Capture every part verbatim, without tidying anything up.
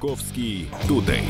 Паниковский Тудей.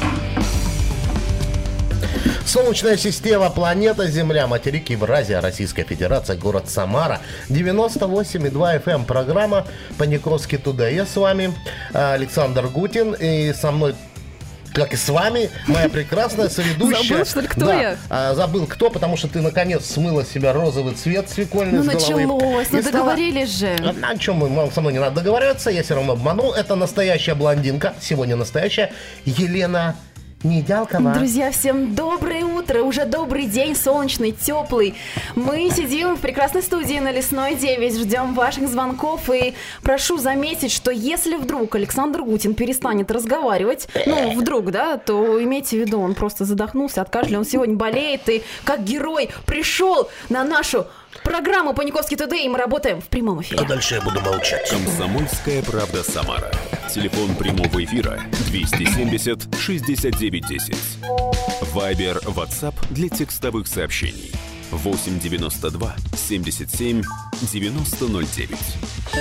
Солнечная система, планета Земля, материк Евразия, Российская Федерация, город Самара. девяносто восемь и два эф эм, программа Паниковский Тудей. Я с вами Александр Гутин, и со мной, как и с вами, моя прекрасная соведущая. Забыл, что ли, кто да, я? А, забыл кто, потому что ты наконец смыла с себя розовый цвет свекольный Ну, с головы. началось, ну И стала- договорились же. А, о чем мы, со мной не надо договариваться, я все равно обманул. Это настоящая блондинка, сегодня настоящая Елена Недялкова. Друзья, всем доброе утро, уже добрый день, солнечный, теплый. Мы сидим в прекрасной студии на Лесной девять, ждем ваших звонков. И прошу заметить, что если вдруг Александр Гутин перестанет разговаривать, ну, вдруг, да, то имейте в виду, он просто задохнулся от кашля, он сегодня болеет и как герой пришел на нашу программу «Паниковский Тудей», и мы работаем в прямом эфире. А дальше я буду молчать. Комсомольская правда Самара. Телефон прямого эфира двести семьдесят шестьдесят девять десять. Вайбер, WhatsApp для текстовых сообщений восемь девяносто два семьдесят семь девяносто ноль девять.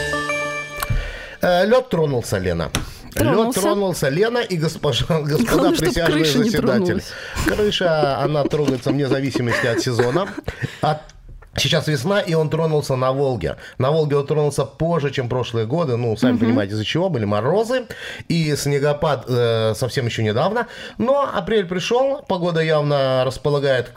Э, Лед тронулся, Лена. Тронулся. Лед тронулся, Лена и госпожа, господа Главное, чтоб присяжные крыша не заседатели. тронулась. Крыша, она трогается вне зависимости от сезона. От Сейчас весна, и он тронулся на Волге. На Волге он тронулся позже, чем прошлые годы. Ну, сами Угу. понимаете, из-за чего. Были морозы и снегопад э, совсем еще недавно. Но апрель пришел, погода явно располагает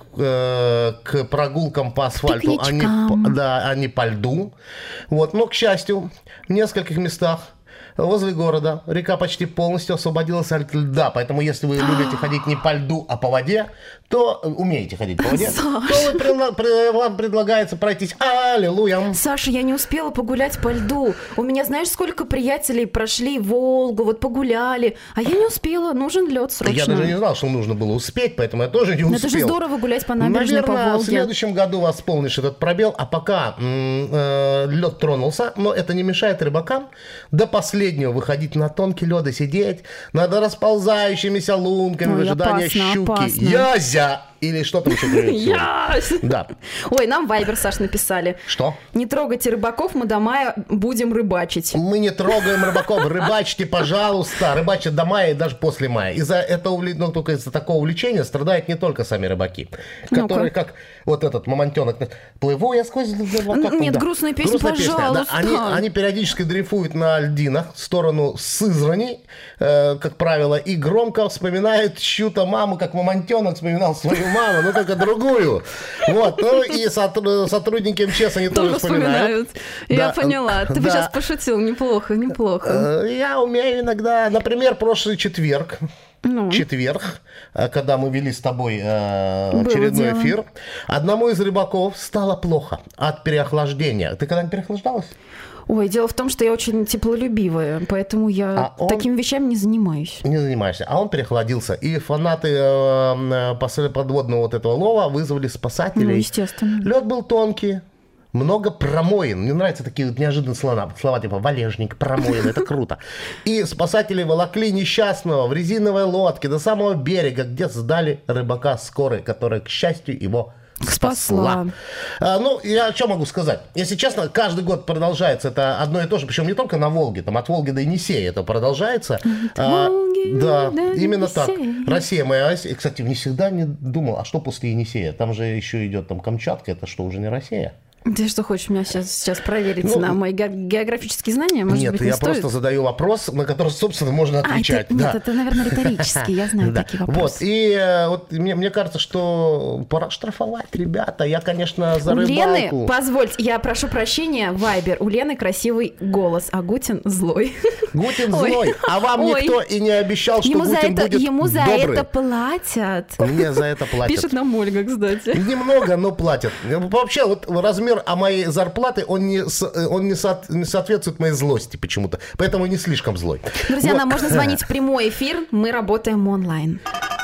э, к прогулкам по асфальту, а не, Пикничкам. по- да, а не по льду. Вот. Но, к счастью, в нескольких местах возле города река почти полностью освободилась от льда. Поэтому, если вы любите ходить не по льду, а по воде, то э, умеете ходить по воде, Саш. то вы предла- пре- вам предлагается пройтись. Аллилуйя! Саша, я не успела погулять по льду. У меня, знаешь, сколько приятелей прошли Волгу, вот погуляли, а я не успела. Нужен лед срочно. Я даже не знал, что нужно было успеть, поэтому я тоже не Но успел. это же здорово гулять по набережной, Наверное, по в Волге. следующем году восполнишь этот пробел, а пока м, э, лед тронулся, но это не мешает рыбакам до последнего выходить на тонкий лед и сидеть над расползающимися лунками в Ой, ожидании опасно, щуки. опасно. Язя! Или что там еще говорят сегодня? Ясь! Да. Ой, нам Вайбер, Саш, написали. Что? Не трогайте рыбаков, мы до мая будем рыбачить. Мы не трогаем рыбаков. Рыбачьте, пожалуйста. Рыбачат до мая и даже после мая. Из-за этого, увле- ну, только из-за такого увлечения страдают не только сами рыбаки, Ну-ка. которые, как вот этот мамонтенок, плыву я сквозь... как Нет, да. грустную песню, Грустная песня, да. пожалуйста. Они, они периодически дрейфуют на льдинах в сторону Сызрани, э, как правило, и громко вспоминают чью-то маму, как мамонтенок вспоминал свою маму, но только другую. Вот. Ну и сотр- сотрудники эм че эс они тоже Тоже вспоминают. вспоминают. Я Да. поняла. Ты бы Да. сейчас пошутил. Неплохо, неплохо. Э, Я умею иногда, например, прошлый четверг, Ну. четверг, э, когда мы вели с тобой э, Было очередной дело. эфир, одному из рыбаков стало плохо от переохлаждения. Ты когда-нибудь переохлаждалась? Ой, дело в том, что я очень теплолюбивая, поэтому я А он- такими вещами не занимаюсь. Не занимаешься. А он переохладился. И фанаты э, э, пос- подводного вот этого лова вызвали спасателей. Ну, естественно. Лед был тонкий. Много промоин. Мне нравятся такие вот неожиданные слова, слова типа валежник, промоин, это круто. И спасатели волокли несчастного в резиновой лодке до самого берега, где сдали рыбака скорой, которая, к счастью, его спасла. Спасла. А, ну, я что могу сказать? Если честно, каждый год продолжается это одно и то же, причем не только на Волге, там от Волги до Енисея это продолжается. А, Волги да, до именно так. Енисея. Россия моя. И, кстати, не всегда не думал, а что после Енисея? Там же еще идет там Камчатка, это что, уже не Россия? Ты что хочешь меня сейчас, сейчас проверить Ну, на мои ге- географические знания? Может Нет, быть, не я стоит? просто задаю вопрос, на который, собственно, можно А, отвечать. это, да. нет, это, наверное, риторический, я знаю Да. такие вопросы. Вот, и э, вот мне, мне кажется, что пора штрафовать, ребята. Я, конечно, за У Лены, рыбалку. позвольте, я прошу прощения, Вайбер, у Лены красивый голос, а Гутин злой. Гутин Ой. злой, а вам Ой. никто и не обещал, что Ему за, Гутин это, будет ему за добрый. это платят. Мне за это платят. Пишет нам Ольга, кстати. Немного, но платят. Вообще, вот размер а моей зарплаты, он не, с- он не, со- не соответствует моей злости почему-то. Поэтому не слишком злой. Друзья, Вот. нам можно звонить в прямой эфир, мы работаем онлайн.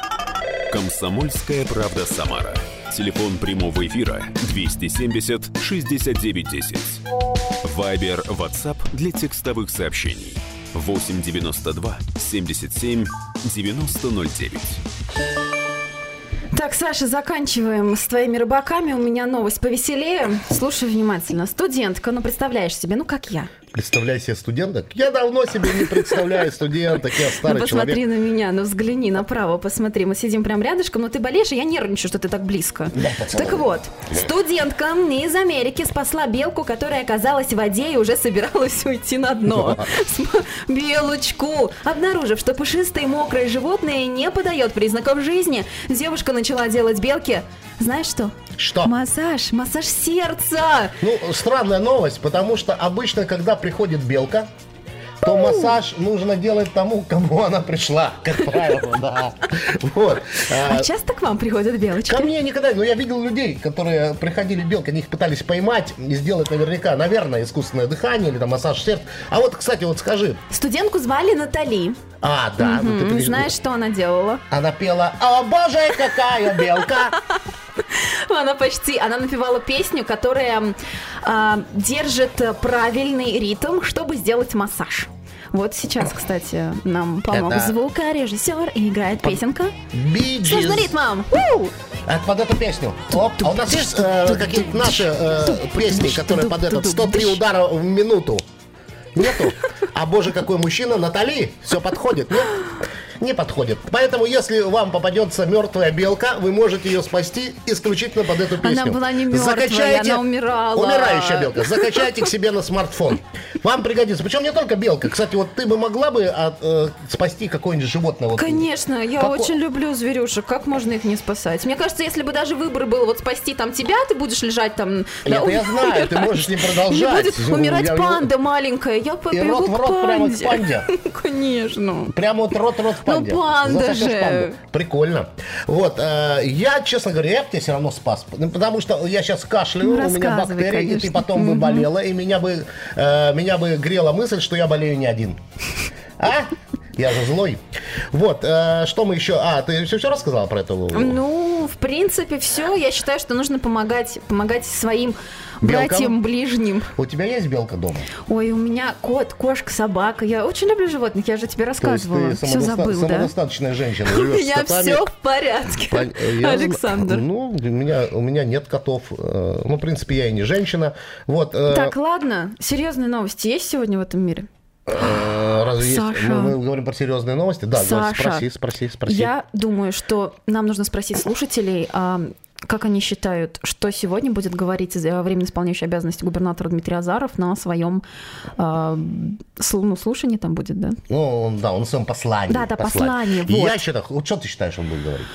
Комсомольская правда Самара. Телефон прямого эфира двести семьдесят шестьдесят девять десять. Вайбер, WhatsApp для текстовых сообщений восемь девяносто два семьдесят семь девяносто ноль девять. Так, Саша, заканчиваем с твоими рыбаками. У меня новость повеселее. Слушай внимательно. Студентка, ну представляешь себе, ну как я. Представляй себе студенток. Я давно себе не представляю студенток, я старый ну, посмотри человек. на меня, ну взгляни направо, посмотри. Мы сидим прям рядышком, но ты болеешь, и я нервничаю, что ты так близко. Да, так вот, студентка из Америки спасла белку, которая оказалась в воде и уже собиралась уйти на дно. Белочку! Обнаружив, что пушистое и мокрое животное не подает признаков жизни, девушка начала делать белке, знаешь что? Что? Массаж, массаж сердца. Ну, странная новость, потому что обычно, когда приходит белка, то массаж нужно делать тому, кому она пришла, как правило, да. Вот. А часто к вам приходят белочки? Ко мне никогда, но я видел людей, которые приходили белки, они их пытались поймать и сделать наверняка, наверное, искусственное дыхание или там массаж сердца. А вот, кстати, вот скажи. Студентку звали Натали. А, да. Угу. Ну, ты, ты, знаешь, что она делала? Она пела «О, боже, какая белка!» Она почти, она напевала песню, которая э, держит правильный ритм, чтобы сделать массаж. Вот сейчас, кстати, нам помог Это... звукорежиссер и играет песенка. Bee С нужным ритмом. У! Это под эту песню. Оп. А у нас есть э, какие-то наши э, песни, которые под этот сто три удара в минуту? Нету? А боже, какой мужчина, Натали, все подходит, нет? Не подходит. Поэтому, если вам попадется мертвая белка, вы можете ее спасти исключительно под эту песню. Она была не мертвая, Закачайте... она умирала. Умирающая белка. Закачайте к себе на смартфон. Вам пригодится. Причем не только белка. Кстати, вот ты бы могла бы от, э, спасти какое-нибудь животное? Вот. Конечно, я Како... очень люблю зверюшек. Как можно их не спасать? Мне кажется, если бы даже выбор был вот спасти там тебя, ты будешь лежать там... Нет, да, я знаю, ты можешь не продолжать. Не будет умирать я... панда маленькая. Я побегу и рот в рот к прямо панде. к панде. Конечно. Прямо вот рот-рот в панде. Ну, панда Засосешь же. панду. Прикольно. Вот, э, я, честно говоря, я бы тебя все равно спас. Потому что я сейчас кашляю, Ну, у меня бактерии, конечно. и ты потом бы болела, и меня бы, э, меня бы грела мысль, что я болею не один. А? Я же злой. Вот, э, что мы еще... А, ты все, все рассказала про это? Ну, в принципе, все. Я считаю, что нужно помогать, помогать своим Белкам? братьям ближним. У тебя есть белка дома? Ой, у меня кот, кошка, собака. Я очень люблю животных, я же тебе рассказывала. То есть ты Все самодоста- забыл, да? самодостаточная женщина. У живешь с меня котами. все в порядке, Пон- я Александр. зна- Ну, у меня, у меня нет котов. Э, Ну, в принципе, я и не женщина. Вот. э, Так, ладно, серьезные новости есть сегодня в этом мире? э, Разве есть? Саша. Мы, мы говорим про серьезные новости? Да, говори, Саша, спроси, спроси, спроси. Я думаю, что нам нужно спросить слушателей, а как они считают, что сегодня будет говорить э, временно исполняющий обязанности губернатора Дмитрий Азаров на своем э, слу- ну, слушании там будет, да? Ну, он, да, он в своем послании. Да, да, послание, вот. Я считаю, вот что ты считаешь, он будет говорить?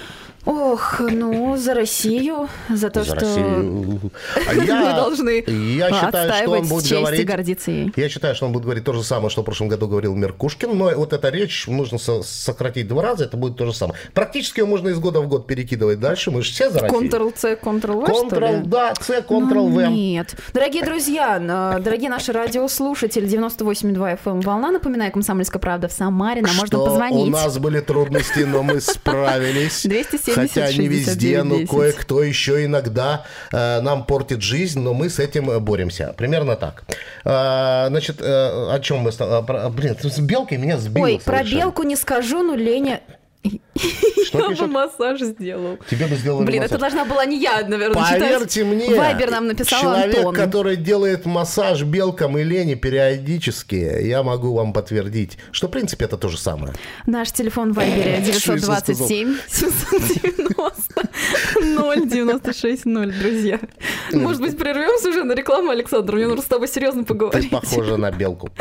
Ох, ну, за Россию, за то, За что Россию. А мы я- должны я считаю, что он отстаивать будет честь и говорить... гордиться ей. Я считаю, что он будет говорить то же самое, что в прошлом году говорил Меркушкин, но вот эта речь нужно со- сократить два раза, это будет то же самое. Практически ее можно из года в год перекидывать дальше, мы же все за Россию. Ctrl-C, Ctrl-V, что ли? Ctrl, да, C, Ctrl-V. Ну, нет. Дорогие друзья, э, дорогие наши радиослушатели, девяносто восемь и два эф эм волна, напоминаю, Комсомольская правда в Самаре, нам можно Что позвонить. у нас были трудности, но мы справились. двести семьдесят Хотя не шестьдесят везде, девять но десять. кое-кто еще иногда э, нам портит жизнь, но мы с этим э, боремся. Примерно так. Э, значит, э, о чем мы... с- э, про- Блин, ты с белкой меня сбил. Ой, про белку не скажу, но Леня... Что Я бы пишет? массаж сделал. Тебе бы сделали Блин, массаж. это должна была не я, наверное, Поверьте читать. мне, Вайбер нам написал человек, Антон. который делает массаж белкам и лени периодически, я могу вам подтвердить, что, в принципе, это то же самое. Наш телефон в Вайбере девятьсот двадцать семь семьсот девяносто ноль девяносто шесть ноль, друзья. Может быть, прервемся уже на рекламу, Александр? Мне нужно с тобой серьезно Ты поговорить. похожа на белку.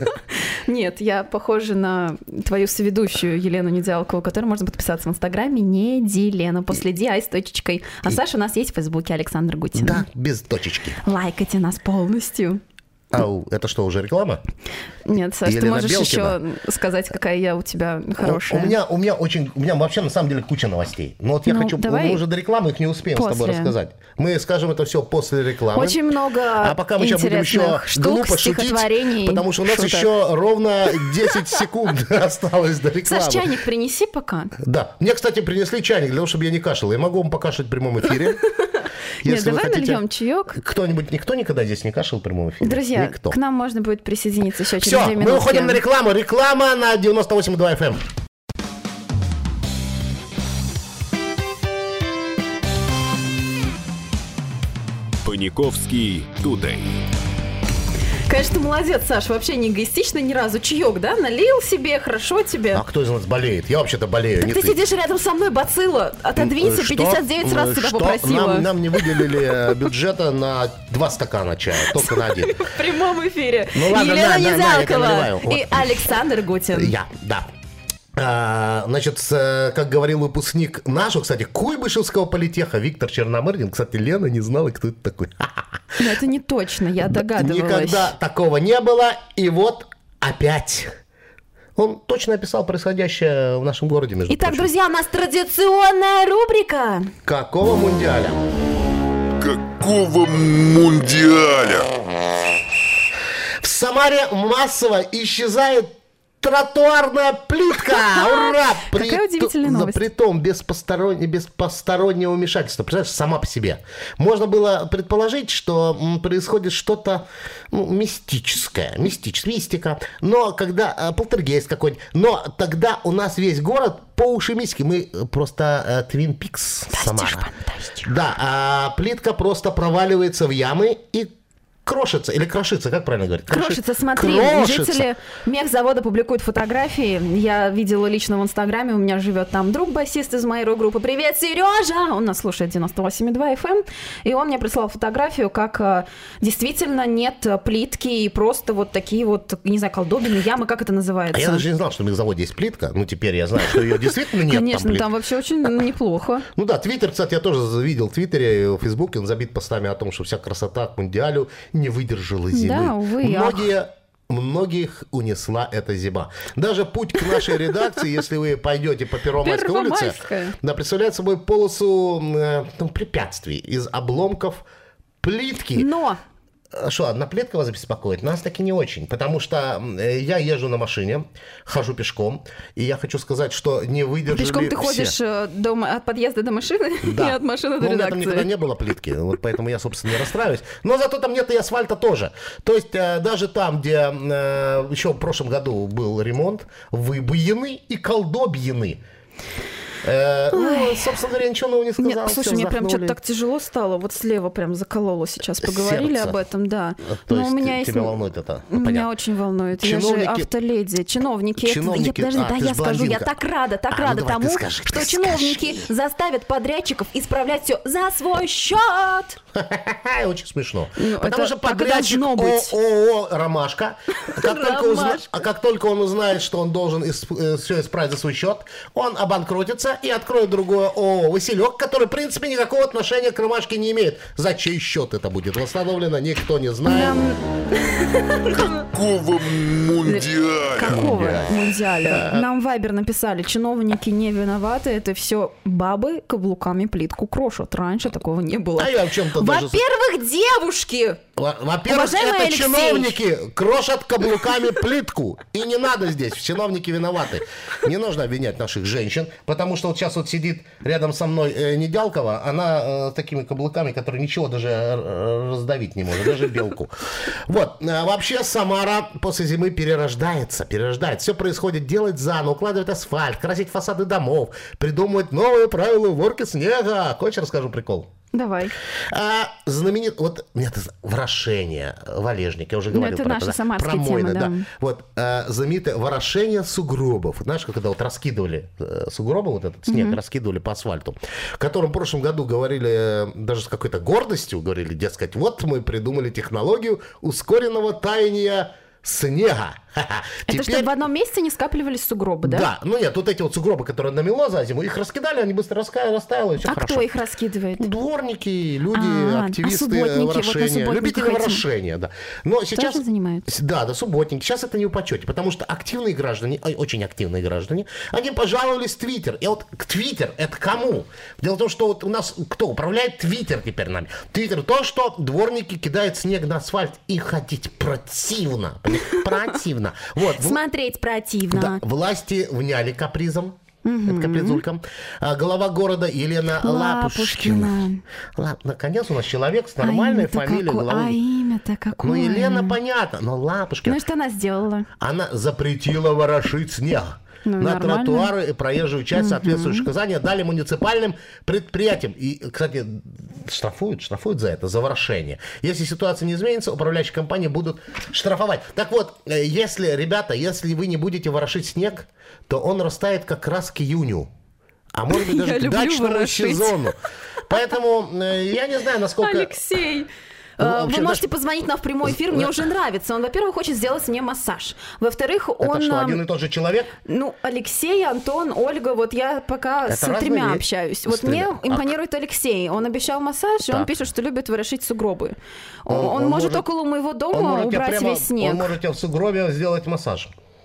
Нет, я похожа на твою соведущую Елену Недялкову, которой можно подписаться в Инстаграме Неделена после Ди, ай с точечкой. А Саша у нас есть в Фейсбуке Александр Гутин. Да, без точечки. Лайкайте нас полностью. Ау, это что, уже реклама? Нет, Саш, ты Елена можешь Белкина. еще сказать, какая я у тебя хорошая. У, у меня, у меня очень, у меня вообще на самом деле куча новостей. Но вот я Ну, хочу, давай мы уже до рекламы их не успеем с тобой после. рассказать. Мы скажем это все после рекламы. Очень много А пока мы сейчас будем еще интересных штук, глупо шутить, стихотворений, потому что у нас шуток. еще ровно десять секунд осталось до рекламы. Саш, чайник принеси пока. Да. Мне, кстати, принесли чайник для того, чтобы я не кашлял. Я могу вам покашлять в прямом эфире. Нет, Если вы давай хотите. нальем чаек. Кто-нибудь, никто никогда здесь не кашлял в прямом эфире? Друзья, Никто. к нам можно будет присоединиться еще через Все, две мы минутки. уходим на рекламу. Реклама на девяносто восемь и два эф эм. Паниковский Тудей. Конечно, ты молодец, Саш, вообще не эгоистично ни разу. Чаек, да? Налил себе, хорошо тебе. А кто из нас болеет? Я вообще-то болею. Так ты, ты сидишь рядом со мной, бацилла. Отодвинься, Что? пятьдесят девять раз тебя Что? попросила. Нам, нам не выделили бюджета на два стакана чая, только на один. В прямом эфире. Ну ладно, Елена на, на, на, я тебе Незялкова наливаю. Вот. и Александр Гутин. Я, да. А, значит, с, как говорил выпускник нашего, кстати, Куйбышевского политеха Виктор Черномырдин, кстати, Лена не знала, кто это такой. Но это не точно, я догадывалась. Никогда такого не было, и вот опять. Он точно описал происходящее в нашем городе, между Итак, прочим. друзья, у нас традиционная рубрика. Какого мундиаля? Какого мундиаля? В Самаре массово исчезает тротуарная плитка! Ура! Какая удивительная новость. Притом без, посторон... без постороннего вмешательства. Представляешь, сама по себе. Можно было предположить, что м, происходит что-то ну, мистическое. Мистическое. Мистика. Но когда... А, полтергейст какой-нибудь. Но тогда у нас весь город по уши мистики. Мы просто Твин Пикс Самара. Да. А плитка просто проваливается в ямы и крошится, или крошится, как правильно говорить? Крошится, смотри, Крошится. жители мехзавода публикуют фотографии. Я видела лично в Инстаграме, у меня живет там друг, басист из моей рок-группы. Привет, Сережа! Он нас слушает девяносто восемь и два эф эм. И он мне прислал фотографию, как а, действительно нет плитки и просто вот такие вот, не знаю, колдобины, ямы, как это называется? А я даже не знал, что в мехзаводе есть плитка. Ну, теперь я знаю, что ее действительно нет. Конечно, там вообще очень неплохо. Ну да, Твиттер, кстати, я тоже видел в Твиттере, в Фейсбуке, он забит постами о том, что вся красота к мундиалю не выдержала зимы. Да, увы, Многие... Многих унесла эта зима. Даже путь к нашей редакции, если вы пойдете по Первомайской улице, да, представляет собой полосу э, ну, препятствий из обломков плитки. Но... Что, одна плитка вас беспокоит? Нас таки не очень, потому что я езжу на машине, хожу пешком, и я хочу сказать, что не выдержали Пешком ты все. ходишь до, от подъезда до машины, Да. и от машины до Но у меня редакции. там никогда не было плитки, вот поэтому я, собственно, не расстраиваюсь. Но зато там нет и асфальта тоже. То есть э, даже там, где э, еще в прошлом году был ремонт, выбоены и колдобьены. Э, ну, собственно говоря, ничего нового не сказал. Нет, слушай, все мне прям вздохнули. что-то так тяжело стало. Вот слева прям закололо сейчас. Поговорили Сердце. об этом, да. То Но есть у меня есть... тебя волнует это? Меня Понятно. очень волнует. Я Чиновники- же автоледи. Чиновники. это- Чиновники- Я, подожди, а, да ты я ж скажу. Я блондинка. так рада, так А, ну рада давай тому, ты скажи, что ты чиновники скажи. заставят подрядчиков исправлять все за свой счет. Очень смешно. Ну, Потому это что так и подрядчик должно быть. ООО «Ромашка», как только, узна- «Ромашка». а как только он узнает, что он должен все исправить за свой счет, он обанкротится и откроет другое ООО «Василек», который, в принципе, никакого отношения к «Ромашке» не имеет. За чей счет это будет восстановлено, никто не знает. Какого мундиаля? Какого мундиаля? Нам в Вайбер написали, чиновники не виноваты, это все бабы каблуками плитку крошат. Раньше такого не было. А я в чем-то даже... Во-первых, девушки! Во- Во-первых, Уважаемый это Алексей. чиновники крошат каблуками плитку. И не надо здесь, чиновники виноваты. Не нужно обвинять наших женщин, потому что вот сейчас вот сидит рядом со мной э, Недялкова, она э, с такими каблуками, которые ничего даже э, раздавить не может, даже белку. Вот, э, вообще Самара после зимы перерождается, перерождается. Все происходит, делать заново, укладывать асфальт, красить фасады домов, придумывать новые правила уборки снега. Хочешь, расскажу прикол? Давай. А, знаменит, вот нет, ворошение, валежник, я уже Ну, говорил это про наша да? самарская Промойны, тема, да. да. Вот а, знаменитое ворошение сугробов. Знаешь, когда вот раскидывали э, сугробы, вот этот снег раскидывали по асфальту, о котором в прошлом году говорили э, даже с какой-то гордостью, говорили, дескать, вот мы придумали технологию ускоренного таяния снега. Ха-ха. Это Теперь- чтобы в одном месте не скапливались сугробы, да? Да, ну нет, вот эти вот сугробы, которые намело за зиму, их раскидали, они быстро раска... растаяло, и все А хорошо. кто их раскидывает? Дворники, люди, А, активисты а субботники, вот на ворошения, субботниках любители этим ворошения, да. Но сейчас... тоже занимаются? Да, да, субботники. Сейчас это не в почете, потому что активные граждане, ой, очень активные граждане, они пожаловались в Твиттер. И вот к Твиттер это кому? Дело в том, что вот у нас кто управляет Твиттер теперь нами? Твиттер то, что дворники кидают снег на асфальт и ходить противно. Противно. Вот. Смотреть противно. Да, власти вняли капризом. Это капризулькам. А, глава города Елена Лапушкина. Лапушкина. Ла- Наконец у нас человек с А нормальной имя-то фамилией. какое? главы- А имя Елена-то какой? Ну, Елена, понятно, но Лапушкина... Ну, и что она сделала? Она запретила ворошить снег. Ну, на нормально. тротуары и проезжую часть соответствующие указания дали муниципальным предприятиям. И, кстати, штрафуют, штрафуют за это, за ворошение. Если ситуация не изменится, управляющие компании будут штрафовать. Так вот, если, ребята, если вы не будете ворошить снег, то он растает как раз к июню. А может быть даже к дачному сезону. Поэтому я не знаю, насколько... Алексей! Ну, Вы вообще, можете даже... позвонить нам в прямой эфир, мне уже нравится. Он, во-первых, хочет сделать мне массаж. Во-вторых, он... Это что, один и тот же человек? Ну, Алексей, Антон, Ольга, вот я пока Это с тремя вещи. общаюсь. Вот С мне тремя. импонирует Алексей. Он обещал массаж, и он Так. пишет, что любит ворошить сугробы. Он, Он- он он может, может- около моего Он дома может, тебе убрать прямо, весь снег. он может тебе в сугробе сделать массаж.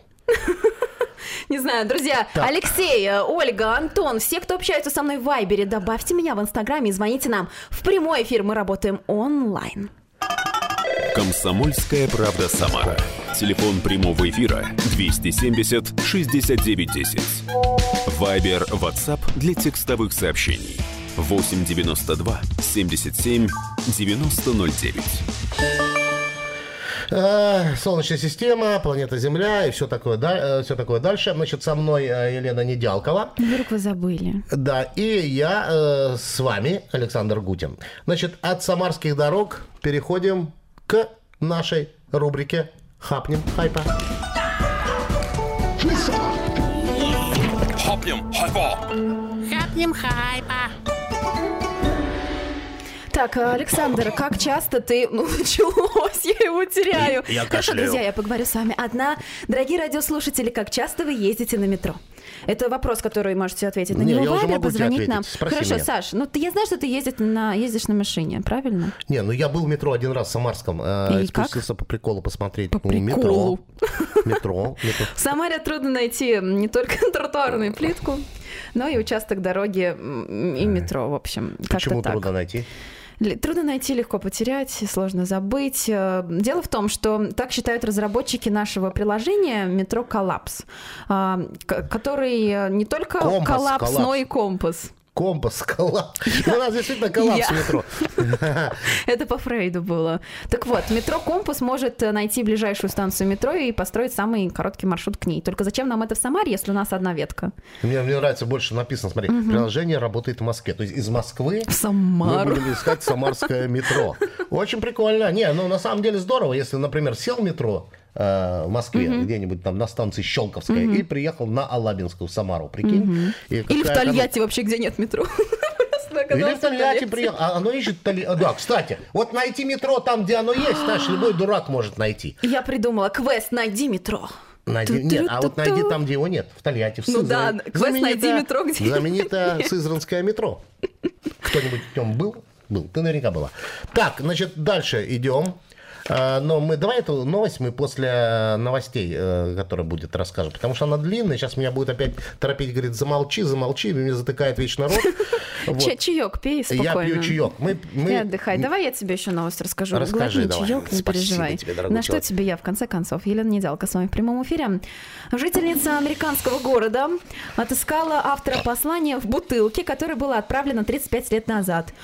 Не знаю, друзья, Так. Алексей, э, Ольга, Антон, все, кто общается со мной в Вайбере, добавьте меня в Инстаграме и звоните нам в прямой эфир. Мы работаем онлайн. «Комсомольская правда Самара». Телефон прямого эфира двести семьдесят шестьдесят девять десять. Вайбер, WhatsApp для текстовых сообщений восемь девяносто два семьдесят семь девяносто ноль девять. Э, Солнечная система, планета Земля и все такое, да, все такое дальше. Значит, со мной э, Елена Недялкова. Вдруг вы забыли. Да, и я э, с вами, Александр Гутин. Значит, от самарских дорог переходим к нашей рубрике «Хапнем хайпа». Хапнем хайпа. Так, Александр, как часто ты... Ну, началось, я его теряю. Я Хорошо, кашляю. друзья, я поговорю с вами. Одна. Дорогие радиослушатели, как часто вы ездите на метро? Это вопрос, который можете ответить на Не, него. я уже Вайбер, могу тебе позвонить ответить. нам. Спроси Хорошо, меня. Саш, ну ты, я знаю, что ты ездишь на, ездишь на машине, правильно? Не, ну я был в метро один раз в Самарском. Э, И и спустился по приколу посмотреть. По ну, приколу. Метро. Метро. метро. В Самаре трудно найти не только тротуарную плитку, но и участок дороги м, и метро, в общем. Как-то Почему так. трудно найти? Л- Трудно найти, легко потерять, сложно забыть. Э, Дело в том, что так считают разработчики нашего приложения «Метро Коллапс», а, к- который э, не только Компас, коллапс, но коллапс. и компас. Компас, коллапс. Ну, у нас действительно коллапс Я- в метро. Это по Фрейду было. Так вот, метро «Компас» может э, найти ближайшую станцию метро и построить самый короткий маршрут к ней. Только зачем нам это в Самаре, если у нас одна ветка? Мне, мне нравится больше написано, смотри, приложение работает в Москве. То есть из Москвы В мы Самару. будем искать самарское метро. Очень прикольно. Не, ну на самом деле здорово, если, например, сел в метро э, в Москве, где-нибудь там на станции Щелковская, и приехал на Алабинскую, в Самару, прикинь. И Или в какая Тольятти вообще, где нет метро. там- Или в Тольятти приехал. А оно ищет Тольятти. Да, кстати, вот найти метро там, где оно есть, знаешь, любой дурак может найти. Я придумала квест «Найди метро». Найди, нет, а вот Ту-ту-ту-ту. найди там, где его нет, в Тольятти, в Ну Сызрани. да, квест «Найди Знаменитое- метро», где его Знаменитое Сызранское метро. Кто-нибудь в нем был? Был, ты наверняка была. Так, значит, дальше идем. А, Но мы, давай эту новость мы после новостей, э, которая будет, расскажем. Потому что она длинная. Сейчас меня будет опять торопить, говорит, замолчи, замолчи. Меня затыкает вечно рот. Вот. Ча- Чаек пей спокойно. Я пью чаек. Мы, мы... И отдыхай. Давай я тебе еще новость расскажу. Расскажи, Глотни давай. чаек, не Спасибо переживай. тебе, дорогой На что человек. тебе я, в конце концов? Елена Недялка с вами в прямом эфире. Жительница американского города отыскала автора послания в бутылке, которое было отправлено тридцать пять лет назад.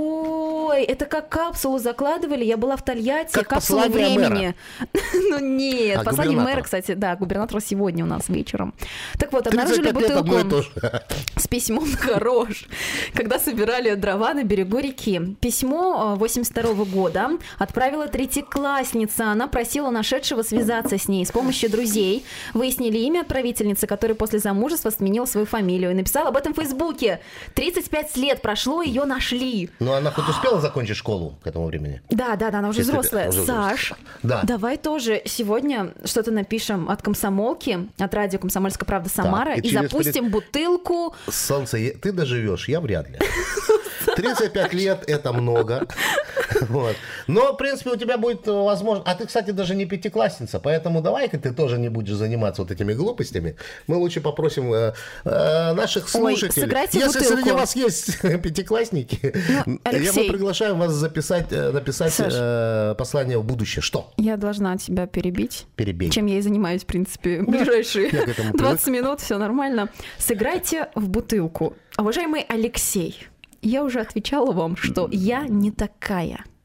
Ой, это как капсулу закладывали. Я была в Тольятти. Как Капсула послание времени. мэра. Ну нет, А, послание губернатора. мэра, кстати, да, губернатора сегодня у нас вечером. Так вот, тридцать обнаружили пять лет одно и то бутылку же. с письмом хорош, когда собирали дрова на берегу реки. Письмо э, восемьдесят второго года отправила третьеклассница. Она просила нашедшего связаться с ней с помощью друзей. Выяснили имя отправительницы, которая после замужества сменила свою фамилию. И написала об этом в Фейсбуке. тридцать пять лет прошло, ее нашли. Ну, она хоть успела закончить школу к этому времени? Да, да, да, она уже Если ты- взрослая. уже Саш, Да. давай тоже сегодня что-то напишем от комсомолки, от радио «Комсомольская правда» Самара, и и, через запустим бутылку. Солнце, е- ты доживешь, я вряд ли. тридцать пять лет – это много. Вот. Но, в принципе, у тебя будет возможность... А ты, кстати, даже не пятиклассница, поэтому давай-ка ты тоже не будешь заниматься вот этими глупостями. Мы лучше попросим э, э, наших Ой, слушателей. сыграйте Если бутылку. среди вас есть пятиклассники, Ну, я Алексей. мы приглашаем вас записать, э, написать Саш. э, послание в будущее. Что? Я должна тебя перебить. Перебей. Чем я и занимаюсь, в принципе, ближайшие я к этому привык. двадцать минут, все нормально. Сыграйте в бутылку. Уважаемый Алексей, я уже отвечала вам, что я не такая.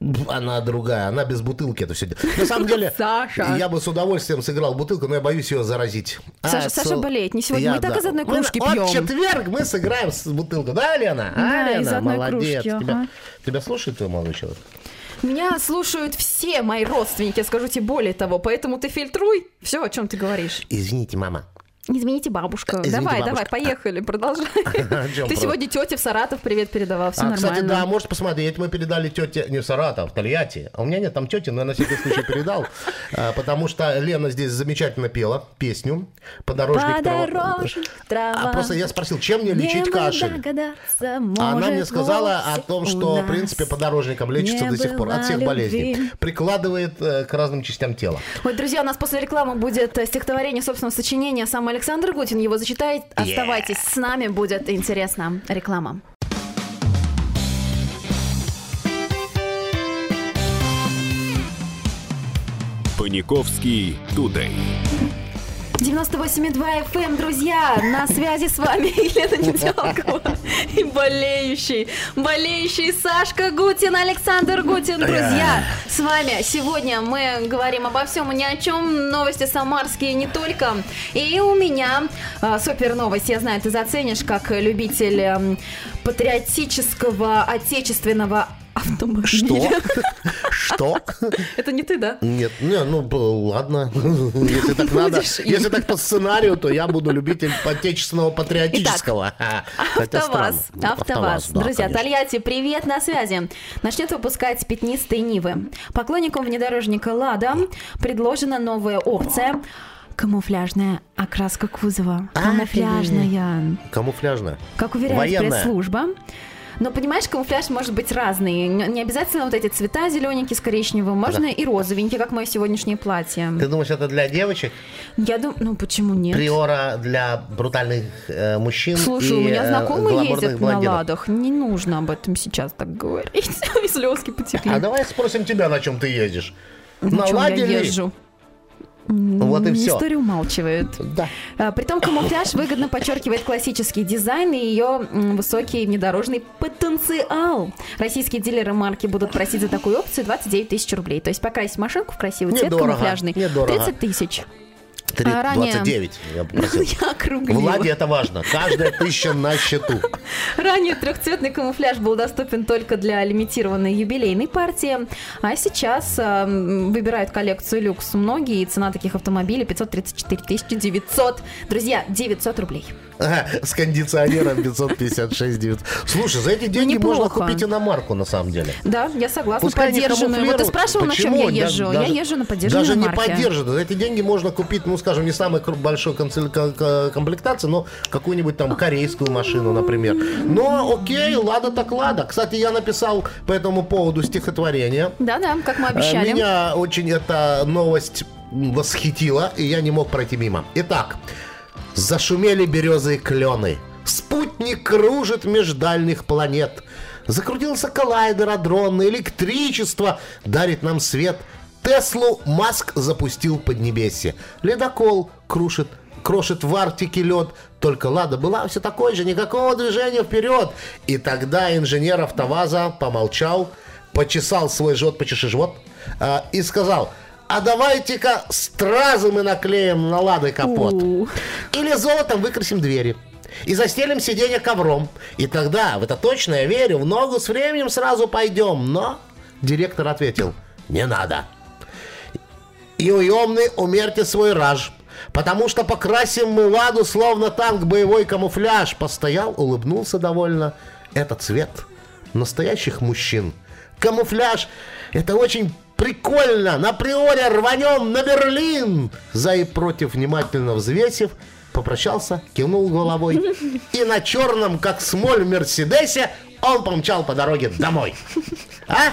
Она другая, она без бутылки это все делает. На самом деле, Саша. я бы с удовольствием сыграл бутылку, но я боюсь ее заразить. Саша, А, Саша со- болеет. Не сегодня. Я, Мы и так да. из одной Мы- кружки вот пьем. в четверг мы сыграем с бутылкой. Да, Лена? Да, а, Лена, из одной молодец. кружки, ага. Тебя, тебя слушает твой молодой человек? Меня слушают все мои родственники, скажу тебе более того, поэтому ты фильтруй все, о чем ты говоришь. Извините, мама. Извините, бабушка. Извините, давай, бабушка. давай, поехали, продолжай. чем Ты про- сегодня тете в Саратов привет передавал, все А, нормально. кстати, да, можете посмотреть, мы передали тете не в Саратов, в Тольятти. А у меня нет там тети, но я на всякий случай передал, а, потому что Лена здесь замечательно пела песню «Подорожник трава». Подорожник трава. А просто я спросил, чем мне лечить Не кашель? догадаться, А она может, мне сказала о вовсе том, у что, в нас принципе, подорожником лечится не до сих пор от было всех болезней. любви. Прикладывает э, к разным частям тела. Ой, друзья, у нас после рекламы будет э, стихотворение собственного сочинения. Сам Александр Гутин его зачитает. Оставайтесь с нами, будет интересно. Реклама. Паниковский Тудей. девяносто восемь и два эф эм, друзья, на связи с вами Елена Недялкова и болеющий, болеющий Сашка Гутин, Александр Гутин, друзья. С вами сегодня мы говорим обо всем и ни о чем, новости самарские не только. И у меня а, супер новость, я знаю, ты заценишь, как любитель ам, патриотического отечественного автомобиля. Что? Что? Это не ты, да? Нет, не, ну б- ладно, если так надо, Будешь им. если так по сценарию, то я буду любитель отечественного патриотического. Хотя АвтоВАЗ. странно. АвтоВАЗ. да, Друзья, конечно. Тольятти, привет, на связи. Начнет выпускать пятнистые Нивы. Поклонникам внедорожника «Лада» предложена новая опция. Камуфляжная окраска кузова. А, Камуфляжная. Камуфляжная. Как уверяет Военная. пресс-служба. Но, понимаешь, камуфляж может быть разный. Не не обязательно вот эти цвета зелененькие с коричневым. Можно и розовенькие, как мое сегодняшнее платье. Ты думаешь, это для девочек? Я думаю, ну почему нет? Приора для брутальных э, мужчин Слушай, и, у меня э, знакомые гламурных ездят на блондинок? ладах. Не нужно об этом сейчас так говорить. И слезки потекли. А давай спросим тебя, на чем ты ездишь. На На чем я ладе ли? езжу? Вот и все. История умалчивает. Да. А, Притом камуфляж выгодно подчеркивает классический дизайн и ее м, высокий внедорожный потенциал. Российские дилеры марки будут просить за такую опцию двадцать девять тысяч рублей. То есть покрасить машинку в красивый цвет Недорого, камуфляжный недорого. тридцать тысяч. Три- А ранее- двадцать девять, я попросил. Я В округлила. Ладе это важно. Каждая тысяча на счету. Ранее трехцветный камуфляж был доступен только для лимитированной юбилейной партии, а сейчас э, м, выбирают коллекцию люкс многие, и цена таких автомобилей пятьсот тридцать четыре тысячи девятьсот. Друзья, девятьсот рублей. Ага, с кондиционером пятьсот пятьдесят шесть девятьсот. Слушай, за эти деньги можно Неплохо. купить иномарку на самом деле. Да, я согласна, Пускай они поддержанную. Вот ты камуфлируют. спрашивал, на чем я Почему? езжу. Даже- я езжу на поддержанной Даже не марке. поддержанную. За эти деньги можно купить, ну, скажем, не самой кру- большой концель- ко- ко- комплектации, но какую-нибудь там корейскую машину, например. Но окей, лада так лада. Кстати, я написал по этому поводу стихотворение. Да-да, как мы Э, обещали. Меня очень эта новость восхитила, и я не мог пройти мимо. Итак, зашумели березы и клены. Спутник кружит меж дальних планет. Закрутился коллайдер адронный, электричество дарит нам свет. Теслу Маск запустил в Поднебесье. Ледокол крушит, крошит в Арктике лед. Только Лада была все такой же, никакого движения вперед. И тогда инженер АвтоВАЗа помолчал, почесал свой живот, почеши живот, э, и сказал: а давайте-ка стразы мы наклеим на Лады капот. У. Или золотом выкрасим двери. И застелим сиденье ковром. И тогда, в это точно я верю, в ногу с временем сразу пойдем. Но директор ответил: не надо. И уемный умерьте свой раж, потому что покрасим мы Ладу, словно танк, боевой камуфляж. Постоял, улыбнулся довольно. Это цвет настоящих мужчин. Камуфляж — это очень прикольно. На приоре рванем на Берлин. За и против, внимательно взвесив, попрощался, кивнул головой. И на черном, как смоль, Мерседесе он помчал по дороге домой. А?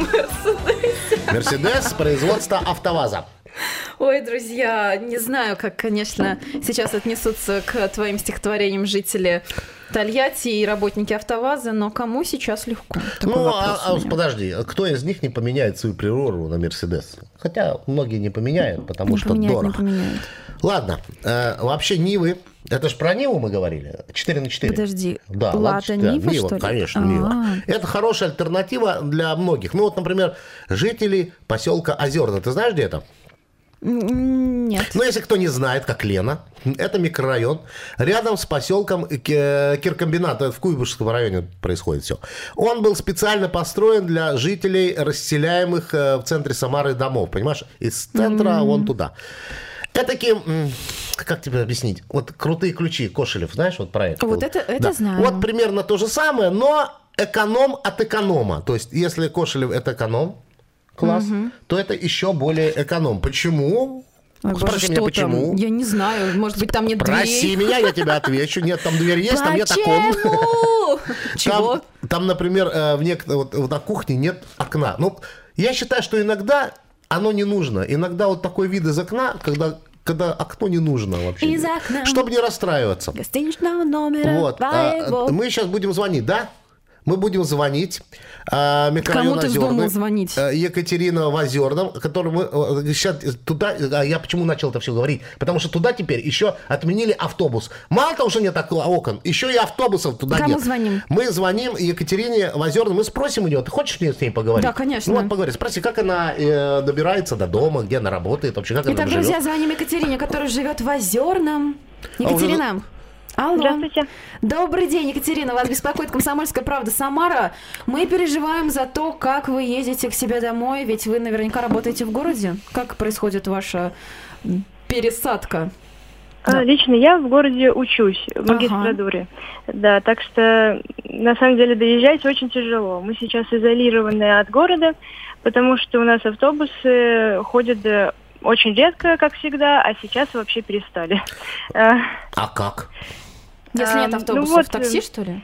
Мерседес производства АвтоВАЗа. Ой, друзья, не знаю, как, конечно, сейчас отнесутся к твоим стихотворениям жители Тольятти и работники АвтоВАЗа, но кому сейчас легко? Такой Ну, вопрос а, у а меня. подожди, кто из них не поменяет свою приору на Мерседес? Хотя многие не поменяют, потому Не что поменяют, не дорого. поменяют. Ладно, э, вообще Нивы Это же про Ниву мы говорили. четыре на четыре. Подожди, да, Лада ладно, Нива, Нива, что ли? конечно, А-а-а. Нива. Это хорошая альтернатива для многих. Ну вот, например, жители поселка Озерно. Ты знаешь, где это? Нет. Ну, если кто не знает, как Лена, это микрорайон. Рядом с поселком Киркомбинат, это в Куйбышевском районе происходит все. Он был специально построен для жителей, расселяемых в центре Самары домов. Понимаешь? Из центра mm-hmm. вон туда. Это такие, как тебе объяснить, вот крутые ключи, Кошелев, знаешь, вот проект. Вот это, это да. знаю. Вот примерно то же самое, но эконом от эконома. То есть, если Кошелев это эконом, класс, угу. то это еще более эконом. Почему? Ой, Спроси боже, меня, что почему? Там? Я не знаю, может быть, там нет дверей. Проси меня, я тебе отвечу. Нет, там дверь есть, там нет окон. Чего? Там, там, например, в нек... вот, на кухне нет окна. Ну, я считаю, что иногда оно не нужно. Иногда вот такой вид из окна, когда... когда окно не нужно вообще. Из окна. Чтобы не расстраиваться. Гостиничного номера вот. твоего. А, мы сейчас будем звонить, да? Мы будем звонить. А, Кому ты вздумал звонить? Екатерина в Озерном, которую мы сейчас туда... А я почему начал это все говорить? Потому что туда теперь еще отменили автобус. Мало того, что нет окон, еще и автобусов туда Кому нет. Кому звоним? Мы звоним Екатерине в Озерном, мы спросим у нее, ты хочешь мне с ней поговорить? Да, конечно. Ну вот поговори, спроси, как она э, добирается до дома, где она работает, вообще, как Итак, она живет. друзья, звоним Екатерине, которая живет в Озерном. Екатерина. А уже... Алло. Здравствуйте. Добрый день, Екатерина. Вас беспокоит «Комсомольская правда» Самара. Мы переживаем за то, как вы ездите к себе домой, ведь вы наверняка работаете в городе. Как происходит ваша пересадка? Да. Лично я в городе учусь, в магистратуре. Ага. Да, так что на самом деле доезжать очень тяжело. Мы сейчас изолированы от города, потому что у нас автобусы ходят очень редко, как всегда, а сейчас вообще перестали. А как? Если нет автобусов, ну вот, такси, что ли?